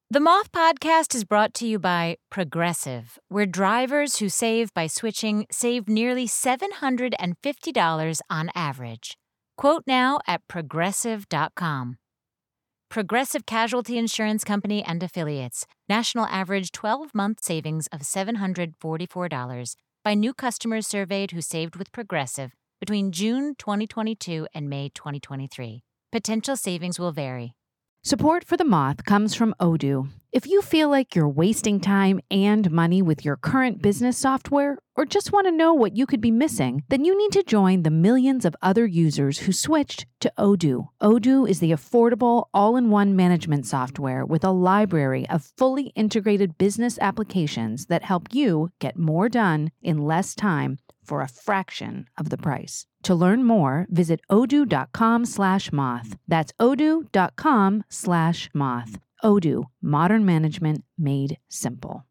The Moth Podcast is brought to you by Progressive, where drivers who save by switching save nearly $750 on average. Quote now at progressive.com. Progressive Casualty Insurance Company and Affiliates. National average 12-month savings of $744 by new customers surveyed who saved with Progressive between June 2022 and May 2023. Potential savings will vary. Support for The Moth comes from Odoo. If you feel like you're wasting time and money with your current business software, or just want to know what you could be missing, then you need to join the millions of other users who switched to Odoo. Odoo is the affordable, all-in-one management software with a library of fully integrated business applications that help you get more done in less time for a fraction of the price. To learn more, visit odoo.com/moth. That's odoo.com/moth. Odoo, modern management made simple.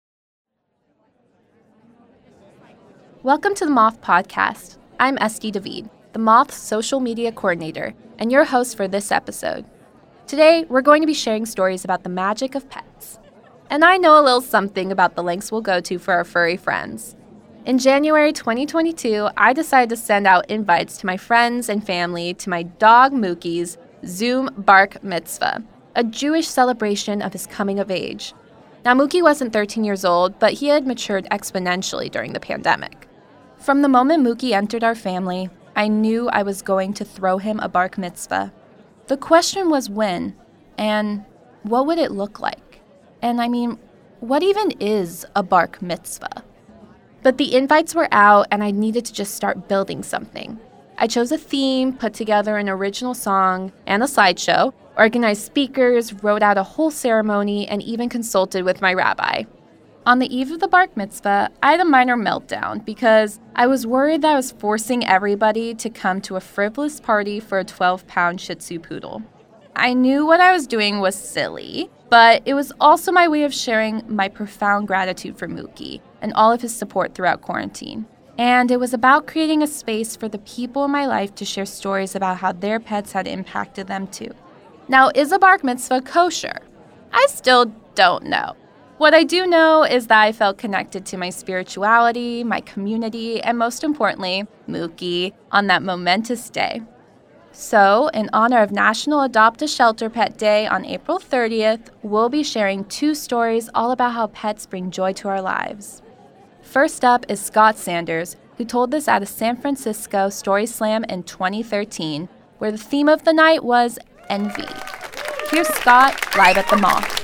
Welcome to the Moth Podcast. I'm Esty David, the Moth's social media coordinator, and your host for this episode. Today, we're going to be sharing stories about the magic of pets. And I know a little something about the lengths we'll go to for our furry friends. In January 2022, I decided to send out invites to my friends and family to my dog Mookie's Zoom Bark Mitzvah, a Jewish celebration of his coming of age. Now, Mookie wasn't 13 years old, but he had matured exponentially during the pandemic. From the moment Mookie entered our family, I knew I was going to throw him a Bark Mitzvah. The question was when, and what would it look like? And what even is a Bark Mitzvah? But the invites were out, and I needed to just start building something. I chose a theme, put together an original song and a slideshow, organized speakers, wrote out a whole ceremony, and even consulted with my rabbi. On the eve of the Bark Mitzvah, I had a minor meltdown because I was worried that I was forcing everybody to come to a frivolous party for a 12-pound Shih Tzu poodle. I knew what I was doing was silly, but it was also my way of sharing my profound gratitude for Mookie and all of his support throughout quarantine. And it was about creating a space for the people in my life to share stories about how their pets had impacted them too. Now, is a Bark Mitzvah kosher? I still don't know. What I do know is that I felt connected to my spirituality, my community, and most importantly, Mookie, on that momentous day. So, in honor of National Adopt a Shelter Pet Day on April 30th, we'll be sharing 2 stories all about how pets bring joy to our lives. First up is Scott Sanders, who told this at a San Francisco Story Slam in 2013, where the theme of the night was envy. Here's Scott live at the Moth.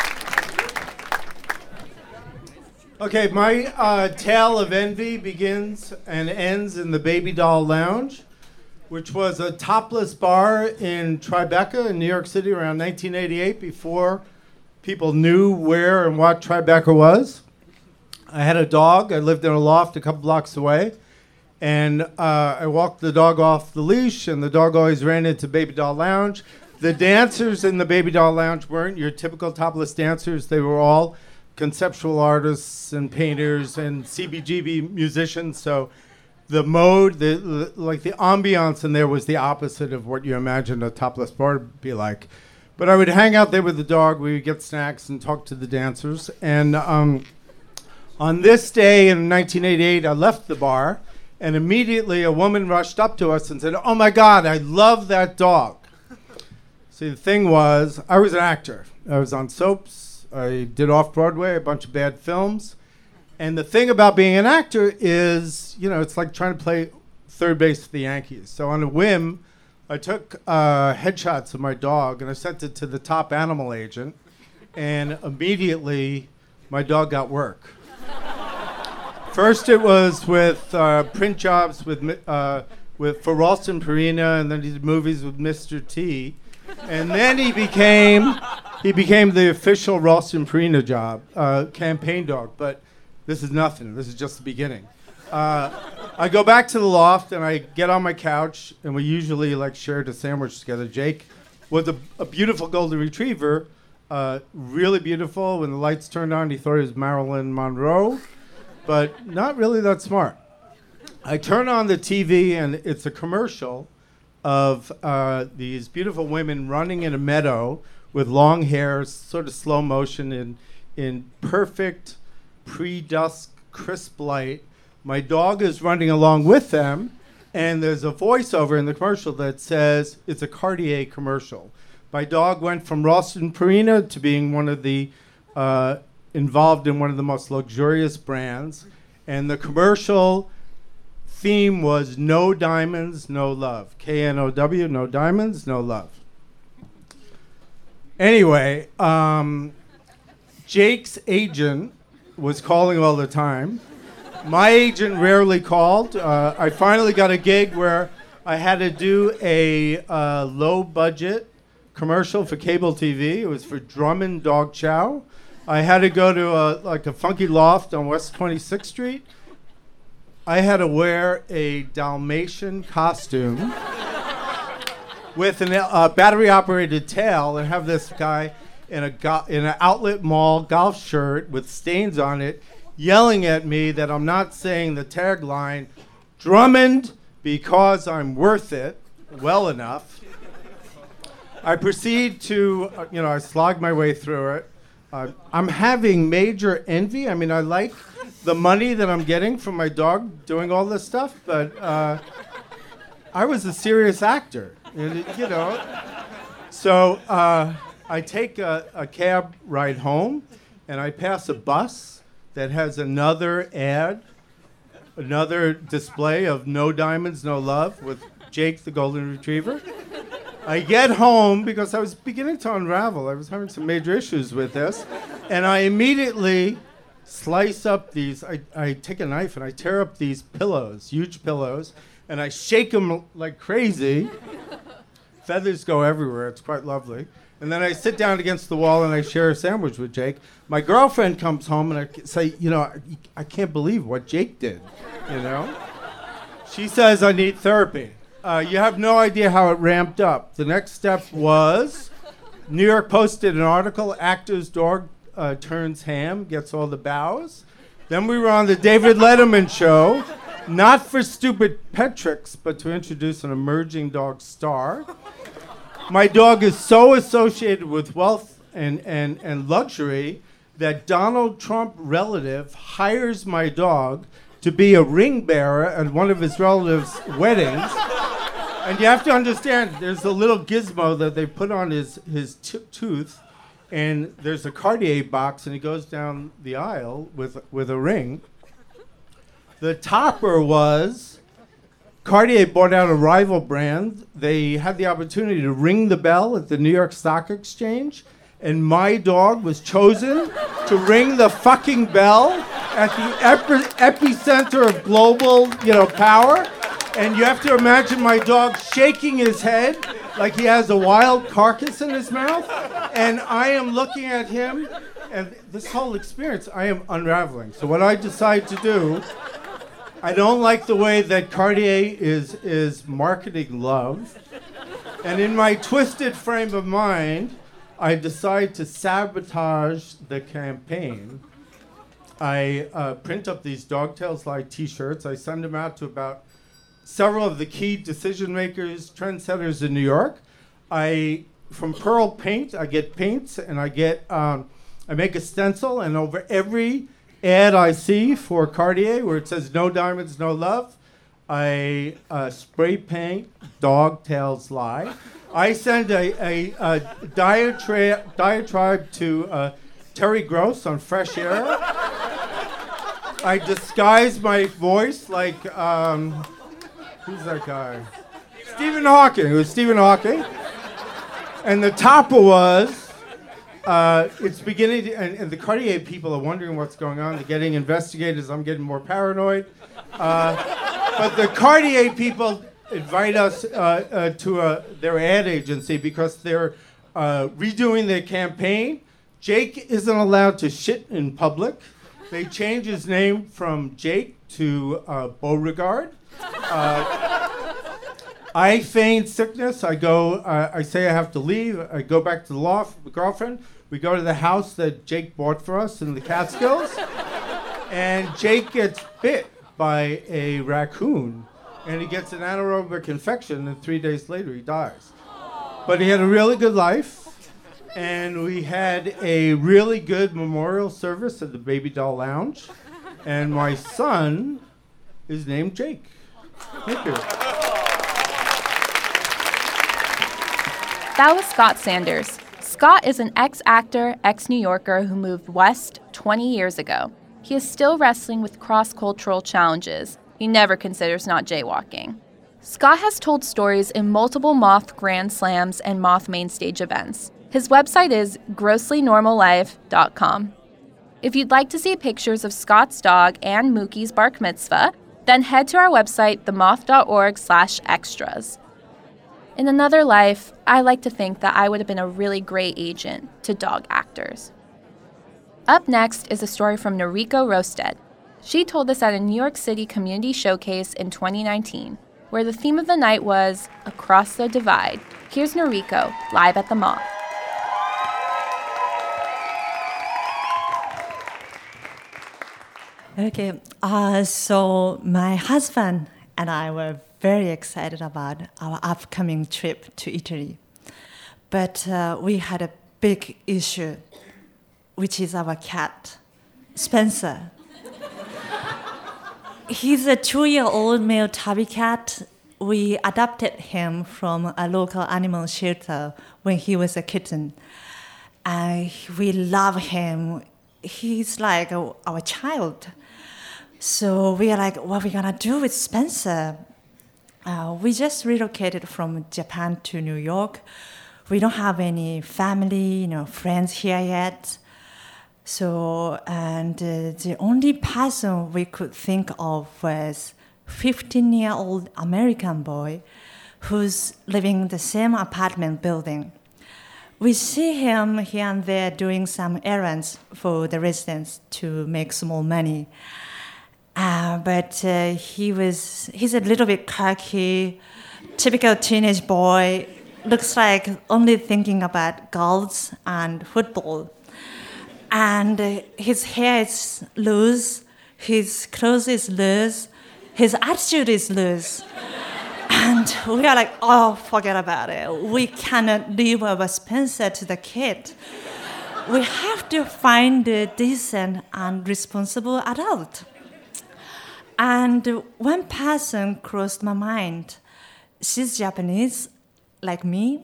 Okay, my tale of envy begins and ends in the Baby Doll Lounge, which was a topless bar in Tribeca in New York City around 1988, before people knew where and what Tribeca was. I had a dog. I lived in a loft a couple blocks away, and I walked the dog off the leash, and the dog always ran into Baby Doll Lounge. The dancers in the Baby Doll Lounge weren't your typical topless dancers. They were all conceptual artists and painters and CBGB musicians, so the mode, the ambiance in there was the opposite of what you imagine a topless bar would be like. But I would hang out there with the dog. We would get snacks and talk to the dancers. And on this day in 1988, I left the bar, and immediately a woman rushed up to us and said, "Oh my God, I love that dog." See, the thing was, I was an actor. I was on soaps. I did off-Broadway, a bunch of bad films. And the thing about being an actor is, it's like trying to play third base for the Yankees. So on a whim, I took headshots of my dog, and I sent it to the top animal agent. And immediately, my dog got work. First, it was with print jobs for Ralston Purina, and then he did movies with Mr. T. And then he became the official Ralston Purina job, campaign dog. But this is nothing. This is just the beginning. I go back to the loft, and I get on my couch, and we usually shared a sandwich together. Jake was a beautiful golden retriever, really beautiful. When the lights turned on, he thought he was Marilyn Monroe, but not really that smart. I turn on the TV, and it's a commercial of these beautiful women running in a meadow with long hair, sort of slow motion in perfect pre-dusk crisp light. My dog is running along with them, and there's a voiceover in the commercial that says it's a Cartier commercial. My dog went from Ralston Purina to being one of the involved in one of the most luxurious brands, and the commercial theme was no diamonds, no love. K-N-O-W, no diamonds, no love. Anyway, Jake's agent was calling all the time. My agent rarely called. I finally got a gig where I had to do a low-budget commercial for cable TV. It was for Drummond Dog Chow. I had to go to a funky loft on West 26th Street. I had to wear a Dalmatian costume with a battery-operated tail and have this guy in an outlet mall golf shirt with stains on it yelling at me that I'm not saying the tagline, Drummond, because I'm worth it, well enough. I proceed to, I slog my way through it. I'm having major envy. I mean, I like the money that I'm getting from my dog doing all this stuff, but I was a serious actor, So I take a cab ride home, and I pass a bus that has another ad, another display of no diamonds, no love with Jake the Golden Retriever. I get home because I was beginning to unravel. I was having some major issues with this. And I immediately slice up these. I take a knife and I tear up these pillows, huge pillows, and I shake them like crazy. Feathers go everywhere. It's quite lovely. And then I sit down against the wall and I share a sandwich with Jake. My girlfriend comes home and I say, I can't believe what Jake did, She says, I need therapy. You have no idea how it ramped up. The next step was New York Post did an article, actor's dog turns ham, gets all the bows. Then we were on the David Letterman show, not for stupid pet tricks, but to introduce an emerging dog star. My dog is so associated with wealth and luxury that Donald Trump relative hires my dog to be a ring bearer at one of his relatives' weddings. And you have to understand, there's a little gizmo that they put on his tooth, and there's a Cartier box, and he goes down the aisle with a ring. The topper was Cartier bought out a rival brand. They had the opportunity to ring the bell at the New York Stock Exchange, and my dog was chosen to ring the fucking bell at the epicenter of global, power. And you have to imagine my dog shaking his head like he has a wild carcass in his mouth. And I am looking at him, and this whole experience, I am unraveling. So what I decide to do, I don't like the way that Cartier is marketing love. And in my twisted frame of mind, I decide to sabotage the campaign. I print up these Dog Tales Lie t-shirts. I send them out to about several of the key decision makers, trendsetters in New York. From Pearl Paint, I get paints, and I make a stencil, and over every ad I see for Cartier where it says no diamonds, no love, I spray paint Dog Tales Lie. I send a diatribe to Terry Gross on Fresh Air. I disguise my voice like, who's that guy? Stephen Hawking. It was Stephen Hawking. And the topper was, it's beginning to, and the Cartier people are wondering what's going on. They're getting investigated. I'm getting more paranoid. But the Cartier people invite us to their ad agency because they're redoing their campaign. Jake isn't allowed to shit in public. They changed his name from Jake to Beauregard. I feign sickness. I go. I say I have to leave. I go back to the loft with my girlfriend. We go to the house that Jake bought for us in the Catskills, and Jake gets bit by a raccoon, and he gets an anaerobic infection, and 3 days later he dies. But he had a really good life, And we had a really good memorial service at the Baby Doll Lounge. And my son is named Jake. Thank you. That was Scott Sanders. Scott is an ex-actor, ex-New Yorker who moved west 20 years ago. He is still wrestling with cross-cultural challenges. He never considers not jaywalking. Scott has told stories in multiple Moth Grand Slams and Moth Mainstage events. His website is grosslynormallife.com. If you'd like to see pictures of Scott's dog and Mookie's bar mitzvah, then head to our website, themoth.org/extras. In another life, I like to think that I would have been a really great agent to dog actors. Up next is a story from Noriko Rosted. She told us at a New York City community showcase in 2019, where the theme of the night was Across the Divide. Here's Noriko, live at the Moth. Okay, so my husband and I were very excited about our upcoming trip to Italy. But we had a big issue, which is our cat, Spencer. He's a 2-year-old male tabby cat. We adopted him from a local animal shelter when he was a kitten. We love him. He's like our child. So we are like, what are we gonna do with Spencer? We just relocated from Japan to New York. We don't have any family, friends here yet. So, and the only person we could think of was 15-year-old American boy who's living in the same apartment building. We see him here and there doing some errands for the residents to make small money. But he's a little bit cocky, typical teenage boy, looks like only thinking about girls and football. And his hair is loose, his clothes is loose, his attitude is loose. And we are like, oh, forget about it. We cannot leave our Spencer to the kid. We have to find a decent and responsible adult. And one person crossed my mind. She's Japanese, like me.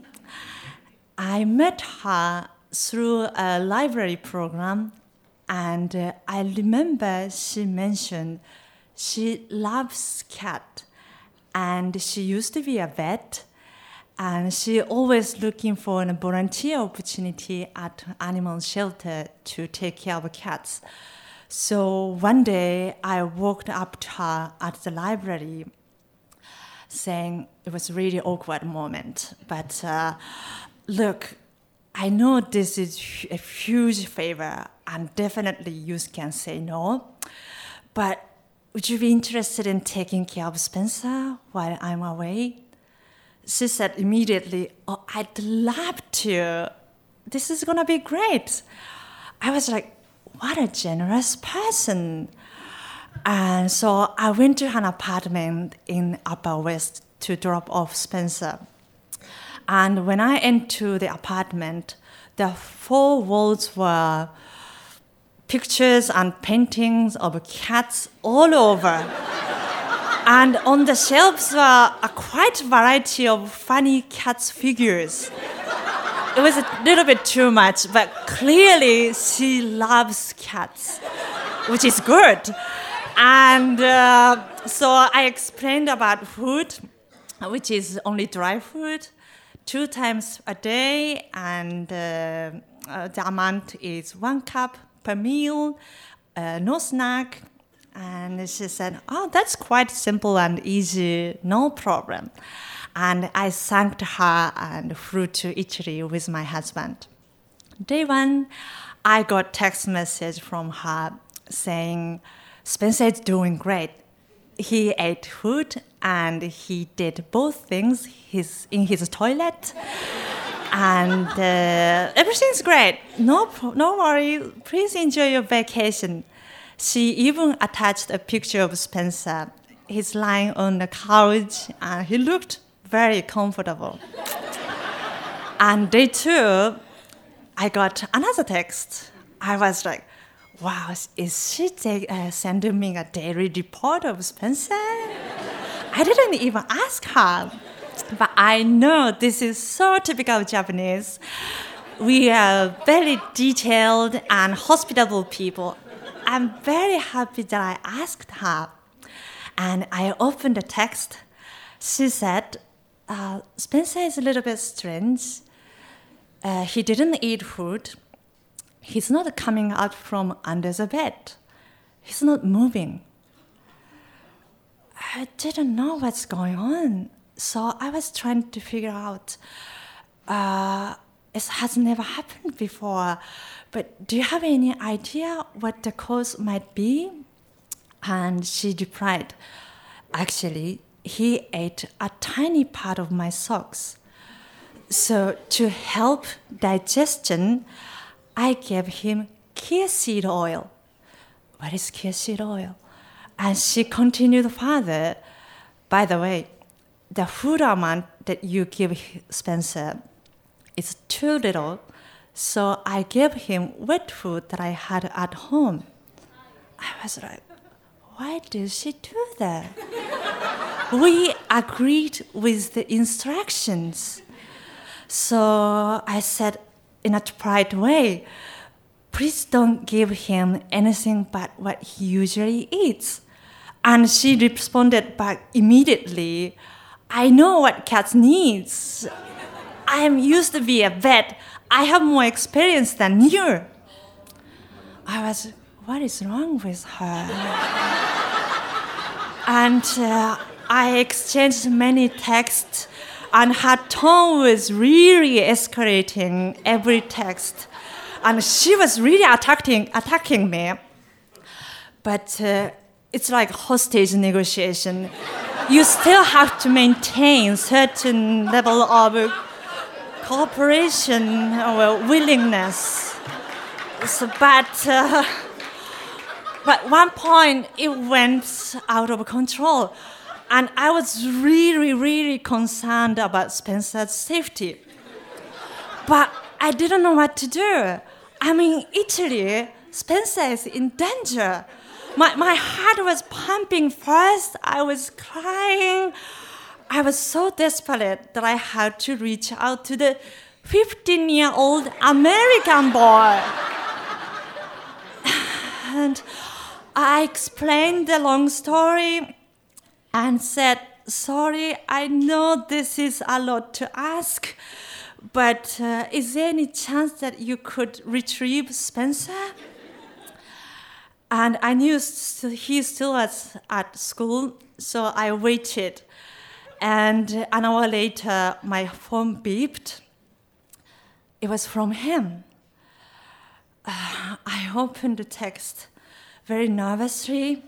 I met her through a library program, and I remember she mentioned she loves cat, and she used to be a vet, and she always looking for a volunteer opportunity at animal shelter to take care of cats. So one day I walked up to her at the library saying, it was a really awkward moment, but look, I know this is a huge favor and definitely you can say no, but would you be interested in taking care of Spencer while I'm away? She said immediately, oh, I'd love to. This is gonna be great. I was like, what a generous person. And so I went to an apartment in Upper West to drop off Spencer. And when I entered the apartment, the 4 walls were pictures and paintings of cats all over. And on the shelves were a quite variety of funny cats figures. It was a little bit too much, but clearly she loves cats, which is good. And so I explained about food, which is only dry food, 2 times a day, and the amount is 1 cup per meal, no snack. And she said, oh, that's quite simple and easy, no problem. And I thanked her and flew to Italy with my husband. Day 1, I got text message from her saying, Spencer is doing great. He ate food and he did both things in his toilet. And everything's great. No worry. Please enjoy your vacation. She even attached a picture of Spencer. He's lying on the couch and he looked very comfortable. And day 2, I got another text. I was like, wow, is she sending me a daily report of Spencer? I didn't even ask her. But I know this is so typical of Japanese. We are very detailed and hospitable people. I'm very happy that I asked her. And I opened the text. She said, Spencer is a little bit strange. He didn't eat food. He's not coming out from under the bed. He's not moving. I didn't know what's going on. So I was trying to figure out, it has never happened before, but do you have any idea what the cause might be? And she replied, actually, he ate a tiny part of my socks. So to help digestion, I gave him chia seed oil. What is chia seed oil? And she continued further. By the way, the food amount that you give Spencer is too little, so I gave him wet food that I had at home. I was like, why did she do that? We agreed with the instructions. So I said in a polite way, please don't give him anything but what he usually eats. And she responded back immediately, I know what cats needs. I am used to be a vet. I have more experience than you. I was, what is wrong with her? And I exchanged many texts, and her tone was really escalating every text. And she was really attacking me. But it's like hostage negotiation. You still have to maintain certain level of cooperation or willingness. So, but one point it went out of control, and I was really, really concerned about Spencer's safety. But I didn't know what to do. I'm in Italy. Spencer is in danger. My heart was pumping fast. I was crying. I was so desperate that I had to reach out to the 15-year-old American boy. And I explained the long story and said, sorry, I know this is a lot to ask, but is there any chance that you could retrieve Spencer? And I knew he still was at school, so I waited. And an hour later, my phone beeped. It was from him. I opened the text very nervously.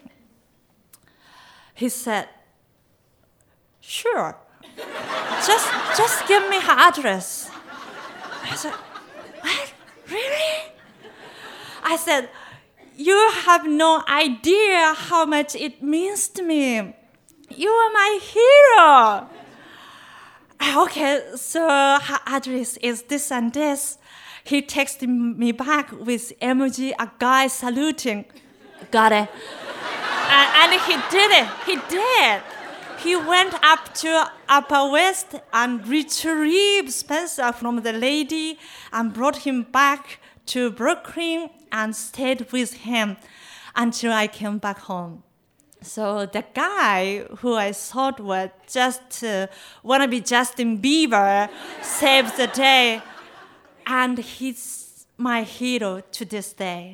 He said, sure, just give me her address. I said, what, really? I said, you have no idea how much it means to me. You are my hero. Okay, so her address is this and this. He texted me back with emoji, a guy saluting. Got it. And he did it. He did. He went up to Upper West and retrieved Spencer from the lady and brought him back to Brooklyn and stayed with him until I came back home. So the guy who I thought was just wannabe Justin Bieber saved the day, and he's my hero to this day.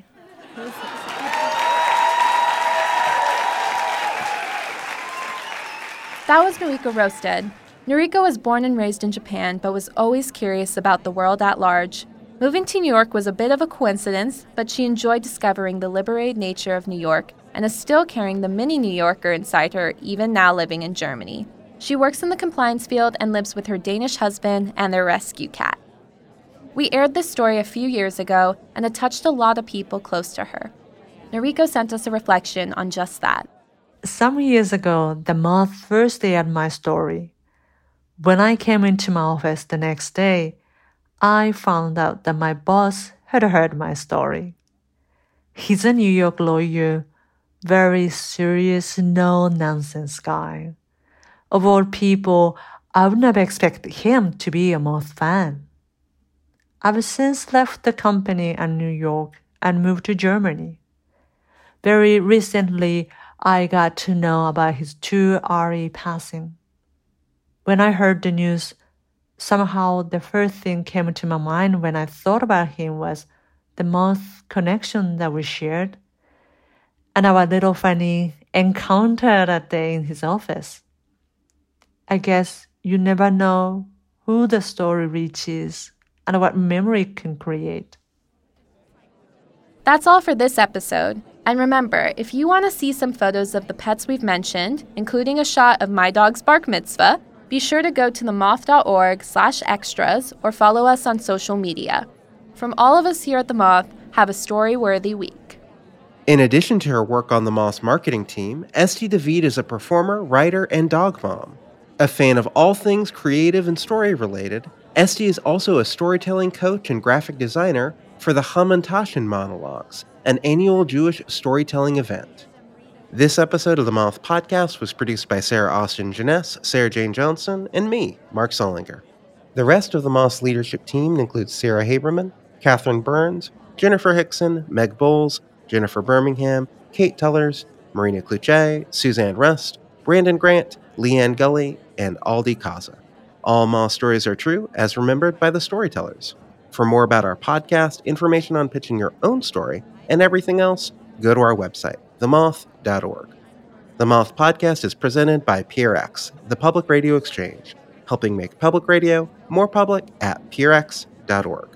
That was Noriko Rosted. Noriko was born and raised in Japan, but was always curious about the world at large. Moving to New York was a bit of a coincidence, but she enjoyed discovering the liberated nature of New York and is still carrying the mini New Yorker inside her, even now living in Germany. She works in the compliance field and lives with her Danish husband and their rescue cat. We aired this story a few years ago, and it touched a lot of people close to her. Noriko sent us a reflection on just that. Some years ago, the Moth first aired my story. When I came into my office the next day, I found out that my boss had heard my story. He's a New York lawyer, very serious, no-nonsense guy. Of all people, I would never expect him to be a Moth fan. I've since left the company in New York and moved to Germany. Very recently, I got to know about his 2RE passing. When I heard the news, somehow the first thing came to my mind when I thought about him was the Moth connection that we shared and our little funny encounter that day in his office. I guess you never know who the story reaches and what memory it can create. That's all for this episode. And remember, if you want to see some photos of the pets we've mentioned, including a shot of my dog's bar mitzvah, be sure to go to themoth.org/extras or follow us on social media. From all of us here at The Moth, have a story-worthy week. In addition to her work on the Moth's marketing team, Esty David is a performer, writer, and dog mom. A fan of all things creative and story-related, Esty is also a storytelling coach and graphic designer for the Hamantaschen Monologues, an annual Jewish storytelling event. This episode of the Moth Podcast was produced by Sarah Austin Jeunesse, Sarah Jane Johnson, and me, Mark Solinger. The rest of the Moth's leadership team includes Sarah Haberman, Catherine Burns, Jennifer Hickson, Meg Bowles, Jennifer Birmingham, Kate Tellers, Marina Kluche, Suzanne Rust, Brandon Grant, Leanne Gully, and Aldi Kaza. All Moth stories are true, as remembered by the storytellers. For more about our podcast, information on pitching your own story, and everything else, go to our website, themoth.org. The Moth Podcast is presented by PRX, the Public Radio Exchange, helping make public radio more public at prx.org.